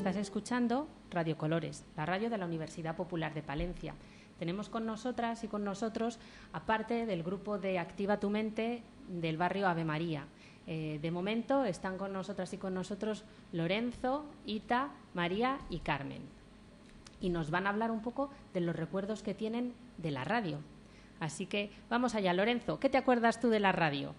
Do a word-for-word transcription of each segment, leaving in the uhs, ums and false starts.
Estás escuchando Radio Colores, la radio de la Universidad Popular de Palencia. Tenemos con nosotras y con nosotros, aparte del grupo de Activa tu Mente del barrio Ave María. Eh, de momento están con nosotras y con nosotros Lorenzo, Ita, María y Carmen. Y nos van a hablar un poco de los recuerdos que tienen de la radio. Así que vamos allá, Lorenzo, ¿qué te acuerdas tú de la radio?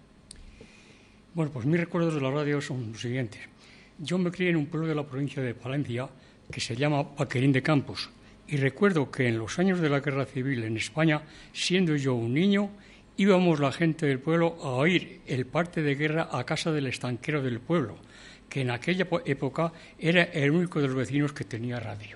Bueno, pues mis recuerdos de la radio son los siguientes. Yo me crié en un pueblo de la provincia de Palencia que se llama Paquerín de Campos y recuerdo que en los años de la Guerra Civil en España, siendo yo un niño, íbamos la gente del pueblo a oír el parte de guerra a casa del estanquero del pueblo, que en aquella época era el único de los vecinos que tenía radio.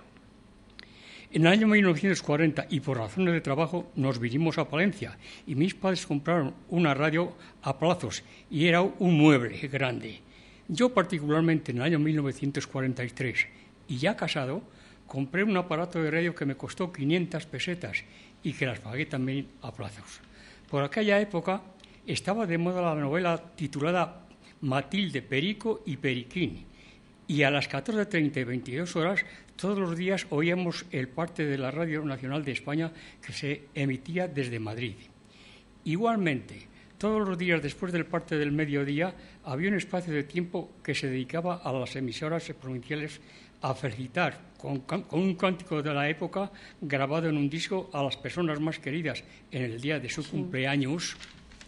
En el año mil novecientos cuarenta, y por razones de trabajo, nos vinimos a Palencia y mis padres compraron una radio a plazos y era un mueble grande. Yo particularmente en el año mil novecientos cuarenta y tres, y ya casado, compré un aparato de radio que me costó quinientas pesetas y que las pagué también a plazos. Por aquella época estaba de moda la novela titulada Matilde, Perico y Periquín, y a las catorce treinta y veintidós horas todos los días oíamos el parte de la Radio Nacional de España que se emitía desde Madrid. Igualmente, todos los días después del parte del mediodía había un espacio de tiempo que se dedicaba a las emisoras provinciales a felicitar con, con un cántico de la época grabado en un disco a las personas más queridas en el día de su sí. cumpleaños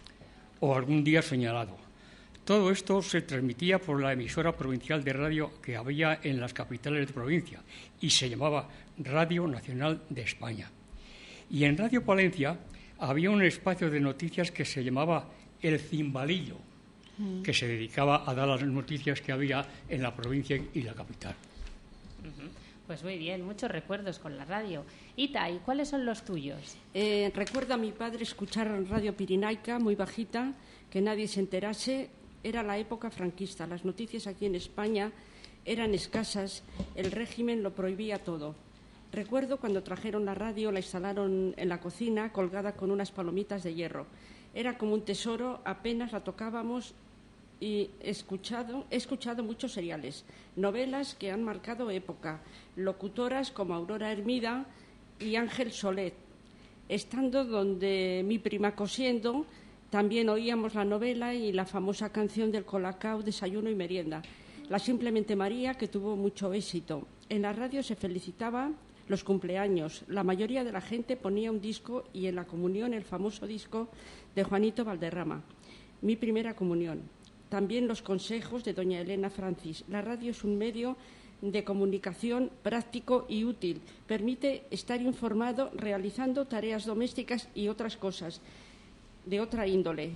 o algún día señalado. Todo esto se transmitía por la emisora provincial de radio que había en las capitales de provincia y se llamaba Radio Nacional de España. Y en Radio Palencia había un espacio de noticias que se llamaba El Cimbalillo, mm. que se dedicaba a dar las noticias que había en la provincia y la capital. Uh-huh. Pues muy bien, muchos recuerdos con la radio. Ita, ¿y cuáles son los tuyos? Eh, recuerdo a mi padre escuchar Radio Pirinaica, muy bajita, que nadie se enterase. Era la época franquista. Las noticias aquí en España eran escasas. El régimen lo prohibía todo. Recuerdo cuando trajeron la radio, la instalaron en la cocina, colgada con unas palomitas de hierro. Era como un tesoro, apenas la tocábamos y he escuchado, he escuchado muchos seriales, novelas que han marcado época, locutoras como Aurora Hermida y Ángel Solet. Estando donde mi prima cosiendo, también oíamos la novela y la famosa canción del Colacao, Desayuno y Merienda. La Simplemente María, que tuvo mucho éxito. En la radio se felicitaba los cumpleaños. La mayoría de la gente ponía un disco y en la comunión el famoso disco de Juanito Valderrama. Mi primera comunión. También los consejos de doña Elena Francis. La radio es un medio de comunicación práctico y útil. Permite estar informado realizando tareas domésticas y otras cosas de otra índole.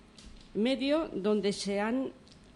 Medio donde se han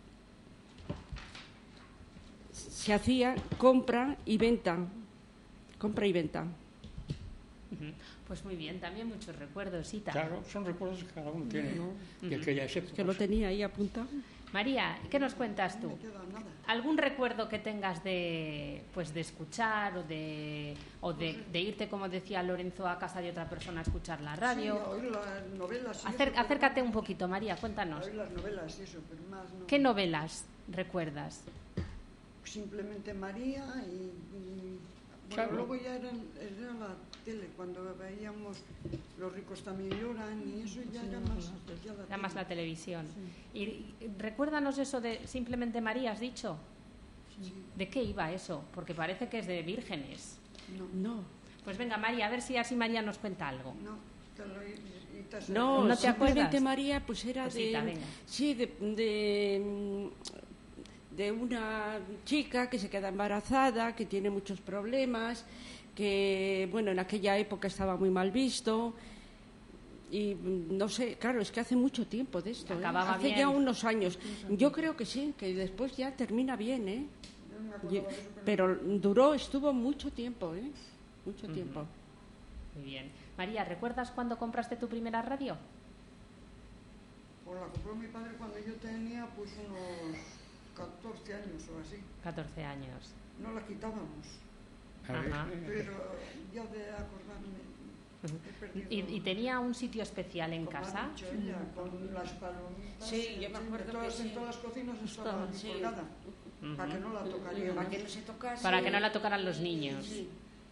se hacía compra y venta. Compra y venta. Pues muy bien, también muchos recuerdos, Ita. Claro, son recuerdos que cada uno tiene, ¿no? De aquellas épocas. Que lo tenía ahí apuntado. María, ¿qué nos cuentas tú? ¿Algún recuerdo que tengas de, pues, de escuchar o de, o de, de irte, como decía Lorenzo, a casa de otra persona a escuchar la radio? Sí, a oír las novelas. Acer, eso, acércate un poquito, María, cuéntanos. A oír las novelas y eso, pero más no. ¿Qué novelas recuerdas? Simplemente María y... y bueno, claro. Luego ya era, era la tele, cuando veíamos Los ricos también lloran y eso ya sí, era más... Ya la era más la televisión. Sí. Y recuérdanos eso de Simplemente María, ¿has dicho? Sí. ¿De qué iba eso? Porque parece que es de vírgenes. No. No. Pues venga, María, a ver si así María nos cuenta algo. No, te lo, y te no, ¿no te Simplemente acuerdas? María, pues era pues de... Venga. Sí, de... de de una chica que se queda embarazada, que tiene muchos problemas, que, bueno, en aquella época estaba muy mal visto y, no sé, claro, es que hace mucho tiempo de esto, ¿eh? Hace bien. ya unos años. Yo creo que sí, que después ya termina bien, ¿eh? Y, pero duró, estuvo mucho tiempo, ¿eh? Mucho uh-huh. tiempo. Muy bien. María, ¿recuerdas cuándo compraste tu primera radio? Pues la compró mi padre cuando yo tenía, pues, unos... catorce años o así. catorce años. No la quitábamos. Ajá. Pero ya de acordarme... ¿Y, y tenía un sitio especial en Como casa? ha dicho ella, con las palomitas. Sí, yo me en acuerdo todas, que en sí. todas las cocinas estaba Sí. colgada, para que no la tocarían. Para que no se tocase. Para que no la tocaran los niños. Sí.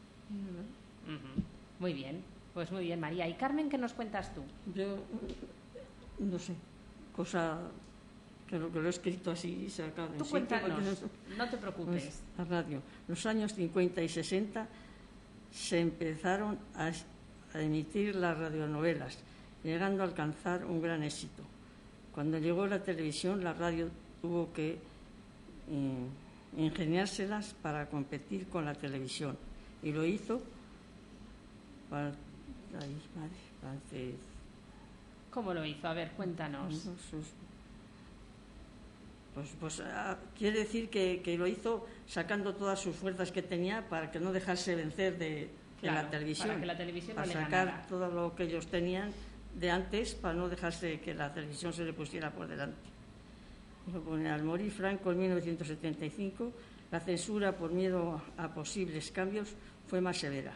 Ujú. Muy bien, pues muy bien, María. ¿Y Carmen, qué nos cuentas tú? Yo no sé, cosa que lo que lo he escrito así sacado en Tú sitio, cuéntanos, porque no te pues, preocupes. la radio. Los años cincuenta y sesenta se empezaron a, es- a emitir las radionovelas, llegando a alcanzar un gran éxito. Cuando llegó la televisión, la radio tuvo que mm, ingeniárselas para competir con la televisión, y lo hizo para, ay, madre, para- ¿Cómo lo hizo? A ver, cuéntanos. sus- Pues, pues ah, quiere decir que, que lo hizo sacando todas sus fuerzas que tenía para que no dejarse vencer de, de Claro, la televisión. para que la televisión no Para le sacar ganara. todo lo que ellos tenían de antes para no dejarse que la televisión se le pusiera por delante. Lo pone, al morir Franco en mil novecientos setenta y cinco, la censura por miedo a posibles cambios fue más severa.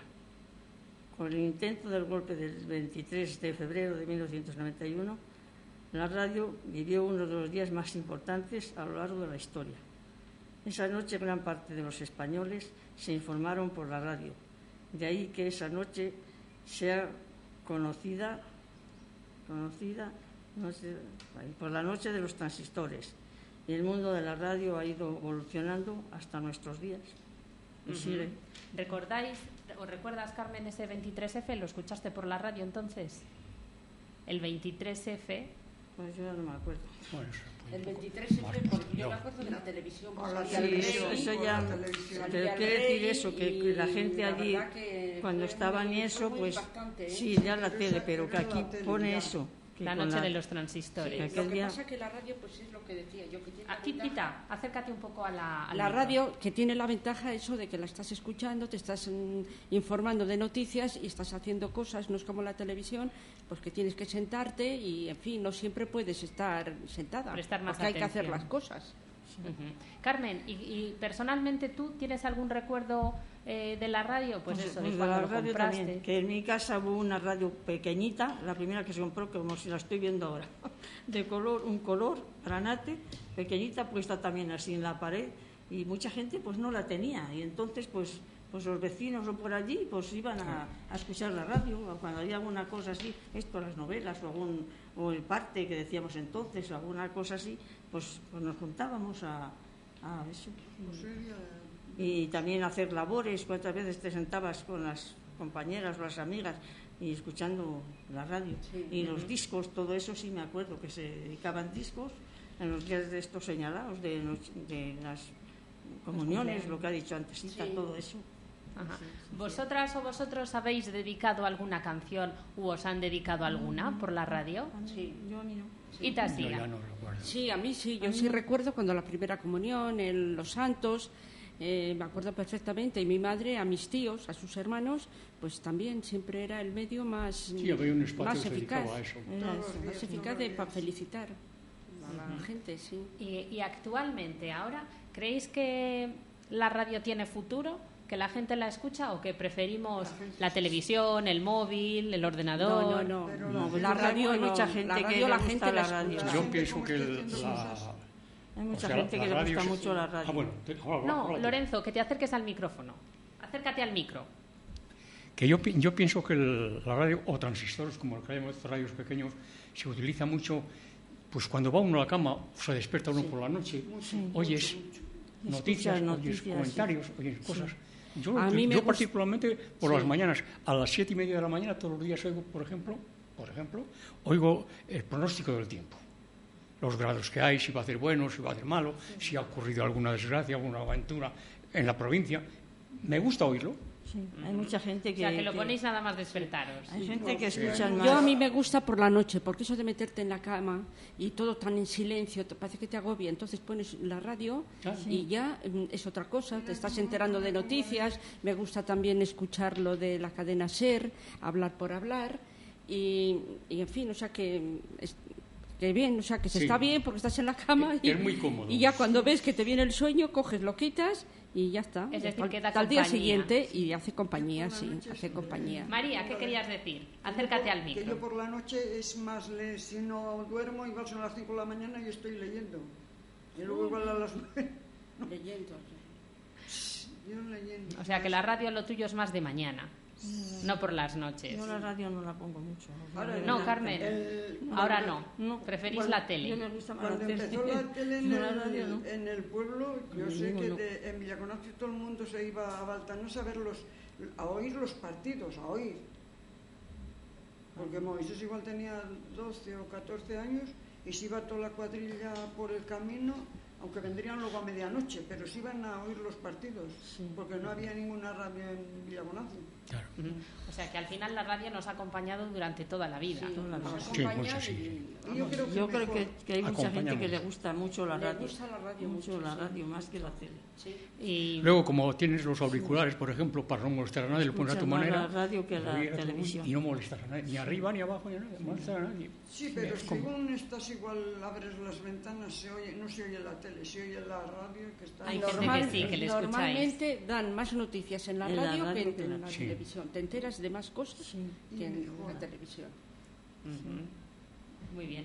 Con el intento del golpe del veintitrés de febrero de mil novecientos noventa y uno, la radio vivió uno de los días más importantes a lo largo de la historia. Esa noche gran parte de los españoles se informaron por la radio. De ahí que esa noche sea conocida, conocida no sé, por la noche de los transistores. Y el mundo de la radio ha ido evolucionando hasta nuestros días. Y Ujú. sigue. ¿Recordáis, o recuerdas, Carmen, ese veintitrés efe? ¿Lo escuchaste por la radio entonces? El veintitrés efe. Pues yo ya no me acuerdo. Bueno, eso, pues, El un poco. veintitrés efe, porque yo No. me acuerdo de la televisión. Por la salía el Sí, televisión, rey, eso por ya, la televisión. salía pero el quiere decir rey eso, que, y que la gente la allí, verdad que cuando fue estaban muy- y eso, fue muy pues impactante, ¿eh? sí, ya la Pero tele, esa- pero que pero era aquí la tele, pone ya. eso. que La con noche la- de los Sí, transistores. que aquel lo que día- pasa que la radio, pues es lo que decía yo, que tiene la A ti, ventaja- Pita, acércate un poco a la... al La micro. radio que tiene la ventaja eso de que la estás escuchando, te estás mm, informando de noticias y estás haciendo cosas, no es como la televisión, pues que tienes que sentarte y, en fin, no siempre puedes estar sentada, Prestar más porque hay que hacer atención. las cosas. Ujú. Carmen, ¿y, y personalmente tú tienes algún recuerdo eh, de la radio? Pues, eso, pues de de cuando la lo radio compraste. también, que en mi casa hubo una radio pequeñita, la primera que se compró, como si la estoy viendo ahora, de color, un color granate, pequeñita, puesta también así en la pared, y mucha gente pues no la tenía, y entonces pues pues los vecinos o por allí pues iban a, a escuchar la radio, o cuando había alguna cosa así, esto, las novelas, o algún o el parte que decíamos entonces, o alguna cosa así, pues, pues nos juntábamos a, a eso. Pues sería- Y también hacer labores, cuántas veces te sentabas con las compañeras o las amigas y escuchando la radio. Sí. Y los discos, todo eso sí me acuerdo, que se dedicaban discos en los días de estos señalados, de, noche- de las comuniones, lo que ha dicho antes, Sí. todo eso. Ajá. ¿Vosotras o vosotros habéis dedicado alguna canción u os han dedicado alguna por la radio? A mí- Sí. Yo a mí no. Y Yo Tasía. ya no recuerdo. Sí, a mí sí, yo sí recuerdo cuando la primera comunión, en los santos, eh, me acuerdo perfectamente, y mi madre a mis tíos, a sus hermanos, pues también siempre era el medio más, Sí, había un espacio más que se eficaz, dedicaba a eso. Era Todos eso. los más días, eficaz todos de, los para días. felicitar a la gente, sí. Y, y actualmente, ahora, ¿creéis que la radio tiene futuro? ¿Que la gente la escucha o que preferimos la televisión, el móvil, el ordenador? No, no, no, Pero no, la la gente- radio hay no, mucha gente la que radio le la gusta gente la la radio. escucha. La Yo gente pienso como que está el- haciendo la... cosas. Hay mucha o sea, gente la que le radio gusta es- mucho la radio. Ah, bueno, te- habla- No, habla tú. Lorenzo, que te acerques al micrófono. Acércate al micro. Que yo, pi- yo pienso que el- la radio, o transistores, como lo que llamamos estos radios pequeños, se utiliza mucho, pues cuando va uno a la cama, se despierta uno por la noche, oyes noticias, oyes noticias, comentarios, oyes cosas. Yo, A mí me yo gust- particularmente por Sí. las mañanas, a las siete y media de la mañana, todos los días oigo, por ejemplo, por ejemplo, oigo el pronóstico del tiempo. Los grados que hay, si va a ser bueno, si va a ser malo, si ha ocurrido alguna desgracia, alguna aventura en la provincia. Me gusta oírlo. Sí, hay mucha gente O que... sea, que lo que- ponéis nada más despertaros. Hay gente que escucha más... Yo a mí me gusta por la noche, porque eso de meterte en la cama y todo tan en silencio, te parece que te agobia. Entonces pones la radio Ah, y ya mm, es otra cosa, te estás enterando de noticias. Me gusta también escuchar lo de la cadena SER, hablar por hablar. Y, y, en fin, o sea que mm, es- que bien, o sea, que se Sí. está bien porque estás en la cama Que y, es muy cómodo. y ya cuando ves que te viene el sueño, coges, lo quitas y ya está. Es decir, Al- que da al día compañía. siguiente y hace compañía, Por la sí, noche hace sí. compañía. María, ¿qué querías decir? Acércate al Que yo micro. por la noche es más, le, si no duermo, igual son las cinco de la mañana y estoy leyendo. Y luego igual a las nueve, Leyendo. yo leyendo. O sea, que la radio lo tuyo es más de mañana, no por las noches. Yo la radio no la pongo mucho. Ahora, No, el- Carmen, el- ahora cuando- no. No, Preferís cuando- la tele. Yo me gusta más Cuando la tele. empezó la tele en, Yo la el, radio no. en el pueblo, yo Yo sé digo que no. de- en Villaconazio todo el mundo se iba a Baltanés a ver los, a oír los partidos, a oír. Porque Moisés igual tenía doce o catorce años y se iba toda la cuadrilla por el camino, aunque vendrían luego a medianoche, pero se iban a oír los partidos, porque no había ninguna radio en Villaconazio. Claro. Ujú. O sea, que al final la radio nos ha acompañado durante toda la vida. Toda la vida. Sí, mucho, sí. Y yo creo que, Yo creo mejor. que, que hay mucha gente Acompañamos. que le gusta mucho la Le radio. gusta la radio mucho mucho, la sí. radio más que la tele. Sí. Y Luego, como tienes los auriculares, por ejemplo, para no molestar a nadie, lo pones a tu Escuchas más manera. la radio que la oye, a tu- televisión. Y no molestas a nadie, ni arriba, ni abajo, ni a nadie, molestas a nadie. Sí, pero Es como- según estás igual, abres las ventanas, se oye, no se oye la tele, se oye la radio que está... Hay gente Normal- que sí, que le escucháis. Normalmente dan más noticias en la En la radio, radio que que en, en la- la Sí. televisión. Te enteras de más cosas que en mejor. la televisión. Ujú. Muy bien.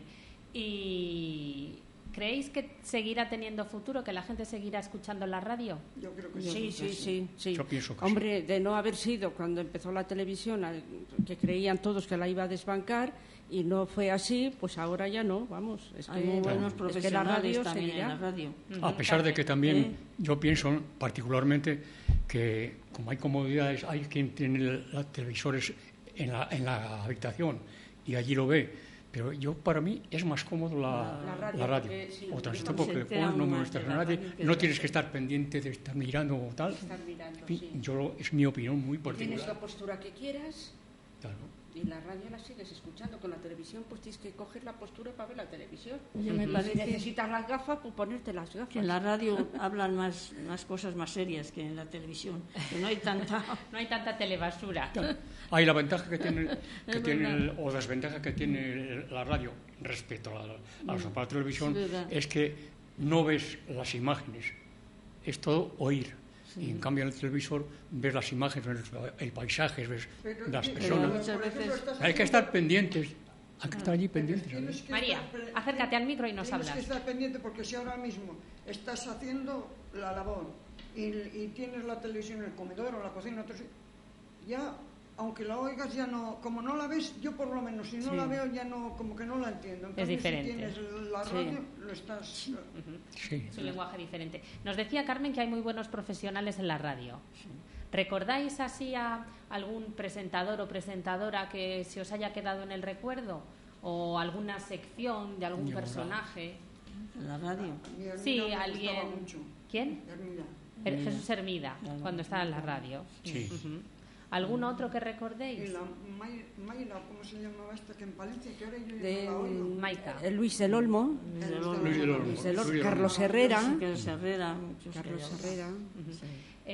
¿Y creéis que seguirá teniendo futuro, que la gente seguirá escuchando la radio? Yo creo que Yo sí. Sí, creo que sí, sí, sí. Yo pienso que Hombre, de no haber sido cuando empezó la televisión, al- que creían todos que la iba a desbancar y no fue así, pues ahora ya no, vamos. Es que, Hay muy buenos es que la profesionales radio también seguirá. en la radio. A pesar de que también ¿Eh? yo pienso particularmente que como hay comodidades, hay quien tiene los televisores en la, en la habitación y allí lo ve, pero yo para mí es más cómodo la, La radio, la radio. porque sí, O transistor se porque le entera pones, no uno molestas más de a la nadie, radio que no de tienes la que estar pendiente de estar mirando o tal. Estar mirando, En fin, sí. yo lo- es mi opinión muy Tienes la particular. postura que quieras Claro. y la radio la sigues escuchando. Con la televisión, pues tienes que coger la postura para ver la televisión. Oye, me Y si parece necesitas las gafas, pues ponerte las gafas. que en la radio hablan más, más cosas más serias que en la televisión. Que no hay tanta... No hay tanta telebasura. Hay la ventaja que tiene, que Es tiene el- verdad. o desventaja que tiene la radio respecto a, la, a los aparatos de televisión Es verdad. es que no ves las imágenes, es todo oír. Y en cambio en el televisor ves las imágenes, ves el paisaje, ves Pero, las pero, personas. muchas por ejemplo, veces- estás Hay que estar pendientes, hay que estar allí pendientes. Tienes ¿sabes? que María, estar pre- acércate al micro y nos tienes hablas. que estar pendiente porque si ahora mismo estás haciendo la labor y, y tienes la televisión en el comedor o la cocina, otro sitio, ya, aunque la oigas, ya no, como no la ves, yo por lo menos, si no Sí. la veo, ya no, como que no la entiendo. En Es cambio, diferente. Si tienes la Sí. radio, lo estás... Sí. Es un lenguaje diferente. Nos decía Carmen que hay muy buenos profesionales en la radio. ¿Recordáis así a algún presentador o presentadora que se os haya quedado en el recuerdo? ¿O alguna sección de algún Yo, personaje? En la radio. Mi Hermida Sí, me gustaba alguien. mucho. ¿Quién? Hermida. Er- Jesús Hermida, Claro. cuando estaba en la radio. Sí. Ujú. ¿Algún otro que Y recordéis? la May- Mayra, ¿cómo se llamaba esta? Que en Palencia, que ahora yo ya De, no la oigo. Maika. eh, Luis del Olmo, Luis del Olmo. Luis del Olmo. Luis del Olmo, Luis del Carlos Olmo. Herrera, Carlos Herrera, muchos que Carlos hay. Herrera. Sí.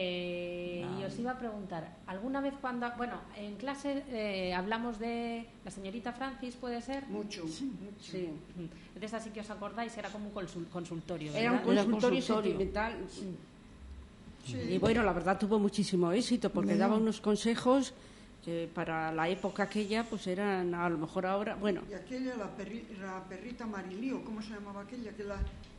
Eh, y os iba a preguntar, ¿alguna vez cuando, bueno, en clase eh, hablamos de la señorita Francis, puede ser? Mucho, mucho. Sí. Ujú. De esa sí que os acordáis, era como un consul- consultorio, Era un ¿verdad? Era consultorio, consultorio. sentimental. Sí. Y bueno, la verdad tuvo muchísimo éxito porque daba unos consejos que para la época aquella pues eran a lo mejor ahora, bueno, Y aquella, la, perri- la perrita Marilío, ¿cómo se llamaba aquella? Que la...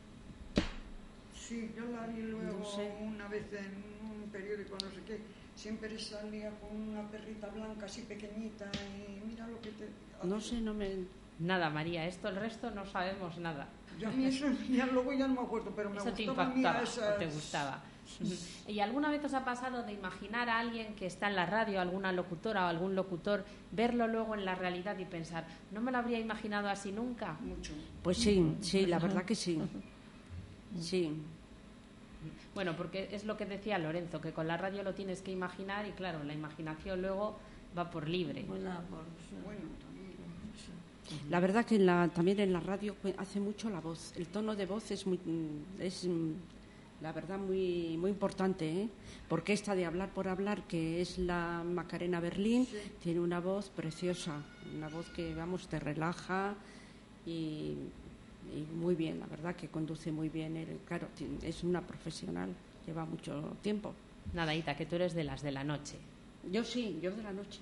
Sí, yo la vi luego No sé. una vez en un periódico, no sé qué. Siempre salía con una perrita blanca así pequeñita y mira lo que te... no sé, no me... Nada, María, esto el resto no sabemos nada. Yo a mí eso ya luego ya no me acuerdo, pero me Eso te gustaba a mí impactaba a o esas... te gustaba. ¿Y alguna vez os ha pasado de imaginar a alguien que está en la radio, alguna locutora o algún locutor, verlo luego en la realidad y pensar, no me lo habría imaginado así nunca? Mucho. Pues sí, sí, la verdad que sí. Sí. Bueno, porque es lo que decía Lorenzo, que con la radio lo tienes que imaginar y claro, la imaginación luego va por libre. Vuela por- Bueno, también. La verdad que en la, también en la radio pues, hace mucho la voz. El tono de voz es muy, mm, es mm, la verdad muy muy importante, ¿eh? Porque esta de hablar por hablar, que es la Macarena Berlín, Sí. tiene una voz preciosa, una voz que vamos te relaja y, y muy bien, la verdad que conduce muy bien. Él, claro, es una profesional, lleva mucho tiempo. Nada, Ita, que tú eres de las de la noche. Yo sí, yo de la noche.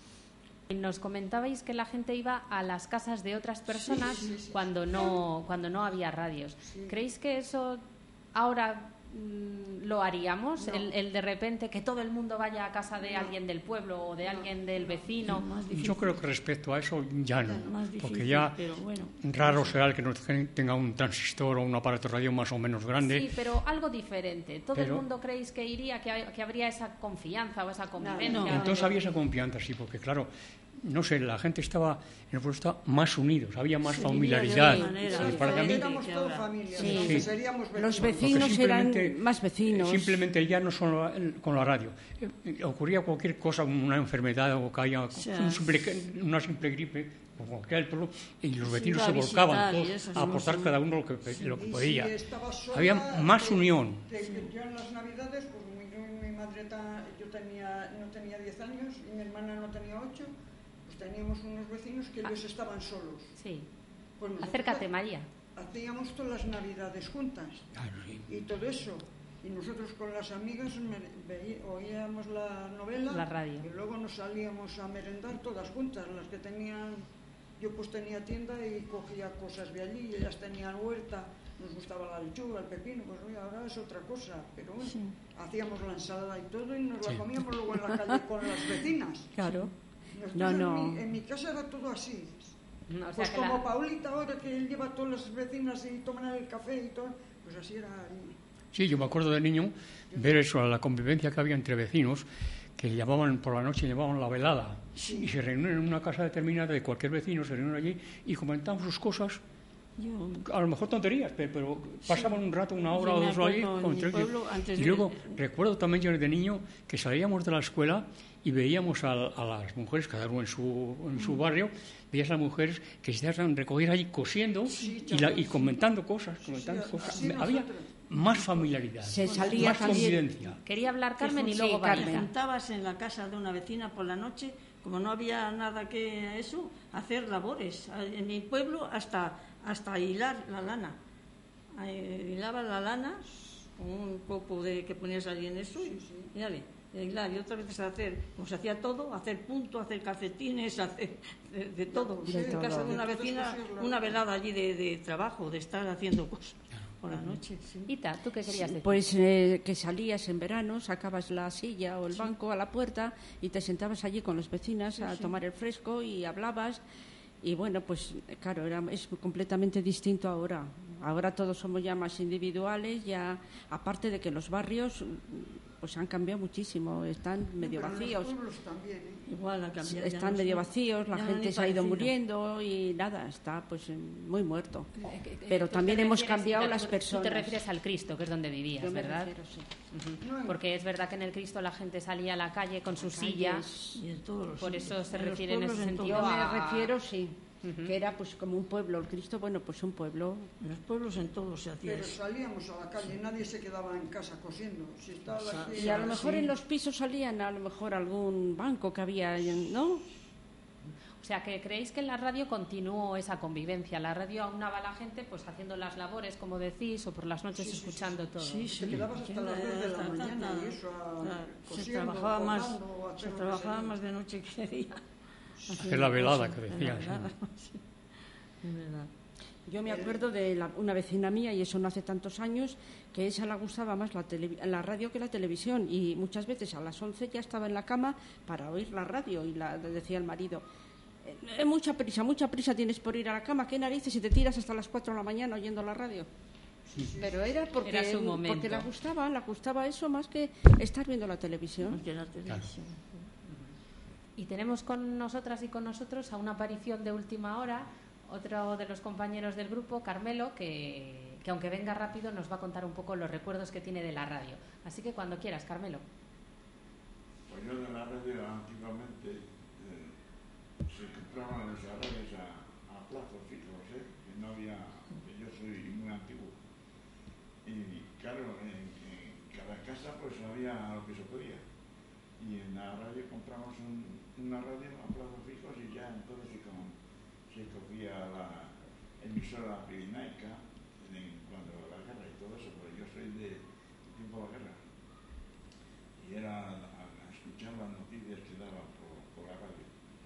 Nos comentabais que la gente iba a las casas de otras personas sí, sí, sí, cuando sí. no cuando no había radios. Sí. ¿Creéis que eso ahora mmm, lo haríamos? No. El, el de repente que todo el mundo vaya a casa de No. alguien del pueblo o de No. alguien del vecino. Más difícil. Yo creo que respecto a eso ya no, Más difícil, porque ya pero bueno. raro será el que no tenga un transistor o un aparato radio más o menos grande. Sí, pero algo diferente. ¿Todo Pero- el mundo creéis que iría, que, ha- que habría esa confianza o esa convivencia? no. Entonces había esa confianza, sí, porque claro, no sé, la gente estaba, en el pueblo estaba más unidos, había más Se familiaridad. vivía de otra manera. Pues Sí, para sí, mí, Éramos que toda ahora. familia, Sí. aunque Sí. seríamos vecinos. Los porque vecinos eran simplemente- más vecinos. Simplemente ya no solo con la radio. Eh, Ocurría cualquier cosa, una enfermedad o caía sea, un simple- una simple gripe, o cualquier pueblo, y los vecinos iba se a volcaban visitar y todos eso, a sí, aportar sí. cada uno lo que, lo que Y podía. si estaba sola, Había más que- unión. que- que yo en las navidades, pues mi, mi madre ta- yo tenía, no tenía diez años y mi hermana no tenía ocho, pues teníamos unos vecinos que ellos estaban solos. Sí. Pues nosotros Acércate, María. hacíamos todas las navidades juntas Claro, sí. y todo eso. Y nosotros con las amigas me- veí- oíamos la novela La radio. y luego nos salíamos a merendar todas juntas, las que tenían, yo pues tenía tienda y cogía cosas de allí, y ellas tenían huerta, nos gustaba la lechuga, el pepino, pues oye, ahora es otra cosa, pero bueno, Sí. hacíamos la ensalada y todo y nos Sí. la comíamos luego en la calle con las vecinas. Claro. Nosotros No, en no. mi- En, mi casa era todo así. O sea, Pues que como la- Paulita ahora que él lleva a todas las vecinas y toman el café y todo, pues así era ahí. Sí, yo me acuerdo de niño ver eso, la convivencia que había entre vecinos, que llamaban por la noche, llamaban la velada, y se reunían en una casa determinada de cualquier vecino, se reunían allí y comentaban sus cosas, Yo, a lo mejor tonterías, pe- pero pasaban un rato, una hora Yo o me dos allí. acuerdo en con mi tres- pueblo, antes y de- luego recuerdo también yo de niño que salíamos de la escuela y veíamos a, a las mujeres, cada uno en su, en su barrio, veías a las mujeres que se estaban recogiendo allí cosiendo Sí, y, la- y sí. comentando cosas, Sí, comentando sí, cosas. así Había nosotros. más familiaridad, Se salía más también- convivencia. Quería hablar Carmen y Sí, luego Carmen. te Vanessa. juntabas en la casa de una vecina por la noche, como no había nada que eso, hacer labores. En mi pueblo hasta, hasta hilar la lana. Eh, Hilaba la lana con un copo de, que ponías allí en eso y, y dale, y hilar. Y otras veces hacer, como se hacía todo, hacer punto, hacer calcetines, hacer de, de todo. De en todo. casa de una De todas vecina, cosas, la- una velada allí de, de trabajo, de estar haciendo cosas por la noche. Sí. Ita, ¿tú qué querías decir? Pues eh, que salías en verano, sacabas la silla o el banco a la puerta y te sentabas allí con las vecinas a tomar el fresco y hablabas. Y bueno, pues claro, era, es completamente distinto ahora. Ahora todos somos ya más individuales, ya aparte de que los barrios pues han cambiado muchísimo, están medio Pero en vacíos. los pueblos también, ¿eh? Igual ha cambiado. ya Están no medio sé. vacíos, la Ya gente ni se ha ido parecido. muriendo y nada, está pues eh, muy muerto. Eh, eh, Pero tú también te hemos refieres, cambiado Ita, las tú- Tú personas. te refieres al Cristo, que es donde vivías, Yo me ¿verdad? refiero, sí. Ujú. No, en- Porque es verdad que en el Cristo la gente salía a la calle con su silla. Calles. Y en todos los Por sitios. eso se En los refiere en pueblos, ese en sentido todos. Yo me a- refiero, sí, que era pues como un pueblo. El Cristo, bueno, pues un pueblo. En los pueblos en todos se hacía Pero eso. salíamos a la calle, nadie se quedaba en casa cosiendo. Si estaba la Sa- gente- Y a lo mejor en los pisos salían a lo mejor algún banco que había, ¿no? O sea, que creéis que en la radio continuó esa convivencia. La radio aunaba a la gente pues haciendo las labores, como decís, o por las noches escuchando todo. Sí, sí. Te quedabas hasta las dos de la Hasta- mañana hasta- y eso, a- claro, se cosiendo, trabajaba más, bordando, se haciendo trabajaba lo que más de noche que de día. Hacer la velada que Hacer la decías. ¿no? velada, sí. Es verdad. Yo me acuerdo de la- una vecina mía, y eso no hace tantos años, que a ella le gustaba más la, televi- la radio que la televisión. Y muchas veces a las once ya estaba en la cama para oír la radio. Y la, le decía al marido, "Eh, mucha prisa, mucha prisa tienes por ir a la cama. ¿Qué narices si te tiras hasta las cuatro de la mañana oyendo la radio?" Pero era porque, Era su momento. porque le gustaba, le gustaba eso más que estar viendo la televisión. Porque la televisión. Y tenemos con nosotras y con nosotros a una aparición de última hora, otro de los compañeros del grupo, Carmelo, que, que aunque venga rápido nos va a contar un poco los recuerdos que tiene de la radio. Así que cuando quieras, Carmelo. Pues yo de la radio antiguamente eh, se compraban los arrayos a, a plazos fijos, ¿eh? Que no había, que yo soy muy antiguo. Y claro, en, en cada casa pues había lo que se podía. Y en la radio compramos un, una radio a plazos fijos y ya entonces se, con, se cogía la, emisora pirinaica en, cuando la guerra y todo eso, porque yo soy de tiempo de la guerra. Y era a, a escuchar las noticias que daban por, por la radio.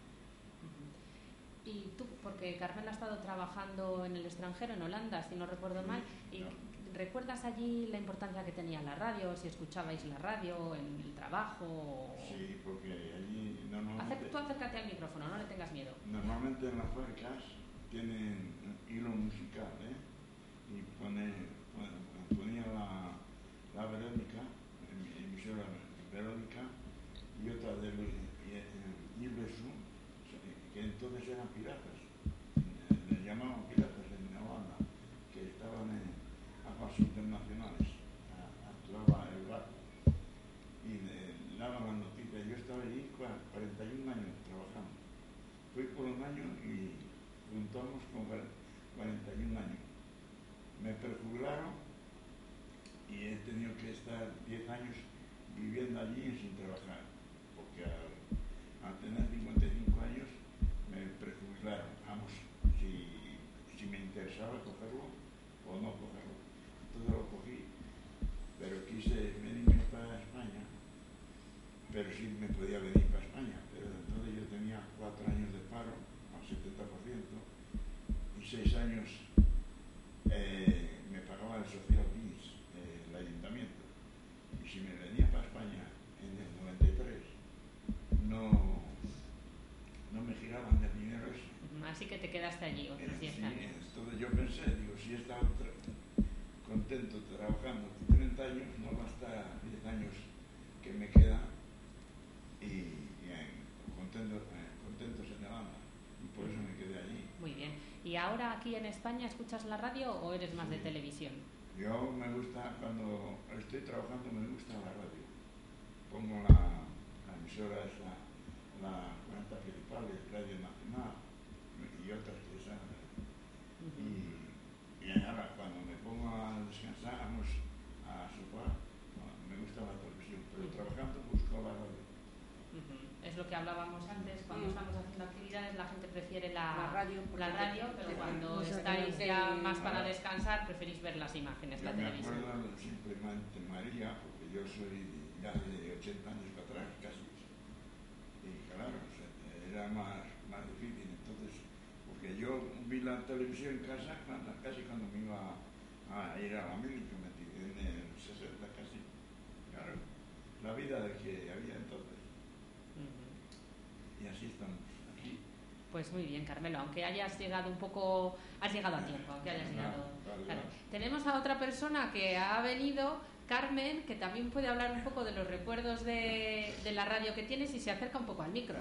Y tú, porque Carmen ha estado trabajando en el extranjero, en Holanda, si no recuerdo mal, y No. ¿recuerdas allí la importancia que tenía la radio? Si escuchabais la radio en el trabajo. Sí, porque allí normalmente, Acer, tú acércate al micrófono, no le tengas miedo. normalmente en las fábricas tienen hilo musical, ¿eh? Y pone, pone, ponía la, la Verónica, em- emisora Verónica, y otra de Ilvesu, que entonces eran piratas, eh, les llamaban piratas en Holanda, que estaban en aguas internacionales, a- actuaba el barco, y le daban las noticias. Yo estaba allí cuarenta y un años trabajando. Fui por un año y juntamos con cuarenta y un años. Me prejubilaron y he tenido que estar diez años viviendo allí sin trabajar, porque al, al tener cincuenta y cinco años me prejubilaron. Vamos, si, si me interesaba cogerlo o no cogerlo. Entonces lo cogí, pero quise venirme para España, pero sí me podía venir para España, pero entonces yo tenía cuatro años de paro, al setenta por ciento, y seis años eh, me pagaba el social bis, eh, el ayuntamiento. Y si me venía para España en el noventa y tres, no, no me giraban el dinero ese. Así que te quedaste allí otros diez Sí, años. entonces yo pensé, digo, si he estado tra- contento trabajando treinta años, no basta diez años que me quedan y, y eh, contento, eh, contentos en Holanda, y por eso me quedé allí. Muy bien. ¿Y ahora aquí en España escuchas la radio o eres más de Sí. televisión? Yo me gusta, cuando estoy trabajando, me gusta la radio. Pongo la, la emisora esa, la cuarenta principales, Radio Nacional y otras que salen. Y, y ahora cuando me pongo a descansar, vamos a sofá, no, me gusta la televisión, pero trabajando busco la radio. Ujú. Es lo que hablábamos antes, cuando Mm. estamos haciendo actividades la gente prefiere la, La radio, porque la te- radio, te- pero te- cuando o sea, estáis que- ya más para Ahora- descansar preferís ver las imágenes, Yo la me televisión. acuerdo simplemente María, porque yo soy ya de ochenta años para atrás, casi. Y claro, o sea, era más, más difícil. Entonces, porque yo vi la televisión en casa cuando, casi cuando me iba a ir a la médica, me tiré en el sesenta casi. Claro, la vida de que había entonces. Ujú. Y así estamos aquí. Pues muy bien, Carmelo, aunque hayas llegado un poco, has llegado a tiempo, aunque hayas Vale, llegado. vale, Claro. vale. Tenemos a otra persona que ha venido, Carmen, que también puede hablar un poco de los recuerdos de, de la radio que tienes y se acerca un poco al micro.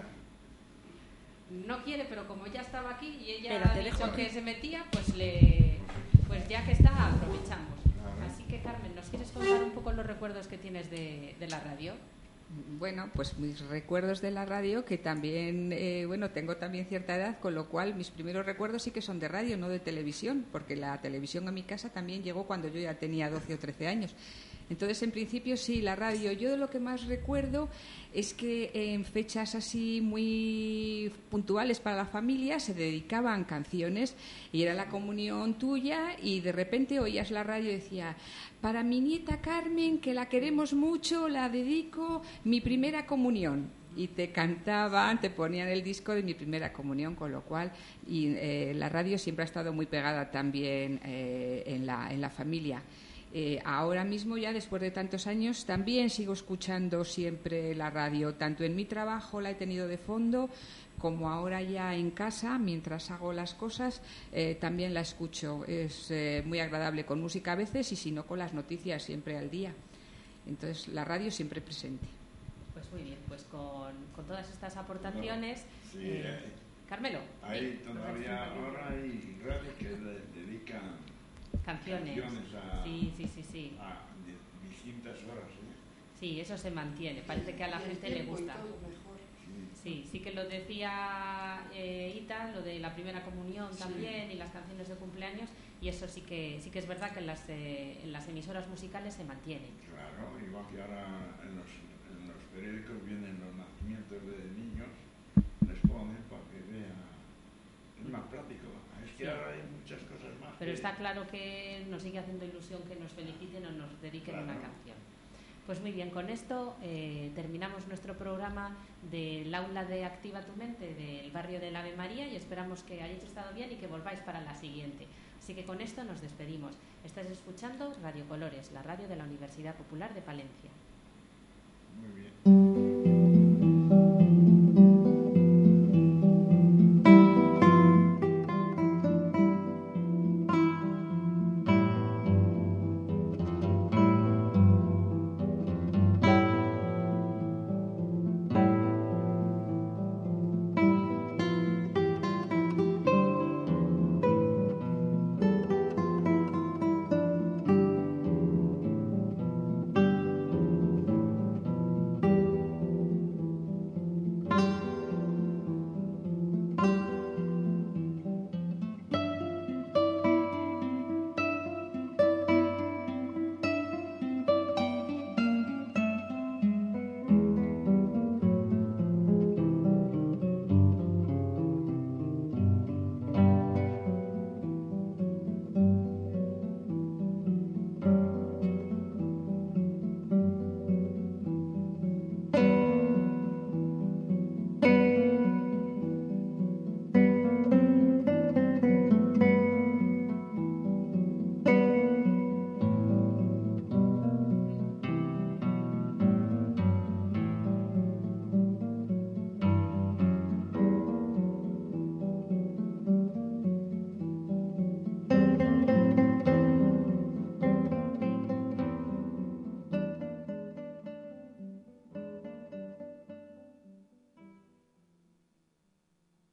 No quiere, pero como ya estaba aquí y ella Pero ha te dicho dejo que aquí. se metía, pues le, pues ya que está, aprovechamos. Vale. Así que, Carmen, ¿nos quieres contar un poco los recuerdos que tienes de, de la radio? Bueno, pues mis recuerdos de la radio, que también, eh, bueno, tengo también cierta edad, con lo cual mis primeros recuerdos sí que son de radio, no de televisión, porque la televisión a mi casa también llegó cuando yo ya tenía doce o trece años. Entonces, en principio, sí, la radio. Yo lo que más recuerdo es que en fechas así muy puntuales para la familia se dedicaban canciones y era la comunión tuya y de repente oías la radio y decía: para mi nieta Carmen, que la queremos mucho, la dedico mi primera comunión. Y te cantaban, te ponían el disco de mi primera comunión, con lo cual y, eh, la radio siempre ha estado muy pegada también eh, en, la, en la familia. Eh, ahora mismo, ya después de tantos años, también sigo escuchando siempre la radio. Tanto en mi trabajo la he tenido de fondo, como ahora ya en casa, mientras hago las cosas, eh, también la escucho. Es eh, muy agradable, con música a veces y si no, con las noticias siempre al día. Entonces, la radio siempre presente. Pues muy bien, pues con, con todas estas aportaciones... Sí, eh, eh, Carmelo. hay sí, todavía ahora hay radios que le dedican Canciones. canciones a, Sí, sí, sí, sí. a di- distintas horas. ¿eh? Sí, eso se mantiene. Parece que a la Y el gente le tiempo y gusta. todo mejor. Sí, sí que lo decía eh, Ita, lo de la primera comunión también y las canciones de cumpleaños, y eso sí que sí que es verdad que en las, eh, en las emisoras musicales se mantiene. Claro, igual que ahora en los, en los periódicos vienen los nacimientos de niños, les ponen para que vean. Es más práctico. Es que ahora hay muchas cosas más. Pero que... está claro que nos sigue haciendo ilusión que nos feliciten o nos dediquen Claro. una canción. Pues muy bien, con esto eh, terminamos nuestro programa del aula de Activa tu Mente del barrio del Ave María y esperamos que hayáis estado bien y que volváis para la siguiente. Así que con esto nos despedimos. Estás escuchando Radio Colores, la radio de la Universidad Popular de Palencia. Muy bien.